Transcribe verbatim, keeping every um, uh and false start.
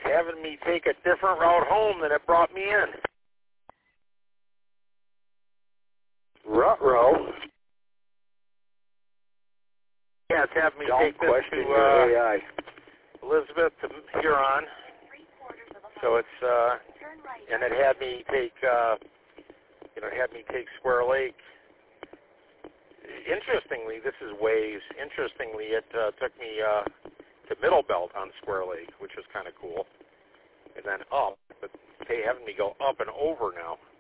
having me take a different route home than it brought me in. Ruh-roh. Yeah, it's having me Don't take this question to your uh, A I. Elizabeth to Huron. So it's, uh, and it had me take, uh, you know, it had me take Square Lake. Interestingly, this is Waze. Interestingly, it uh, took me uh, to Middle Belt on Square Lake, which was kind of cool. And then up, but they having me go up and over now.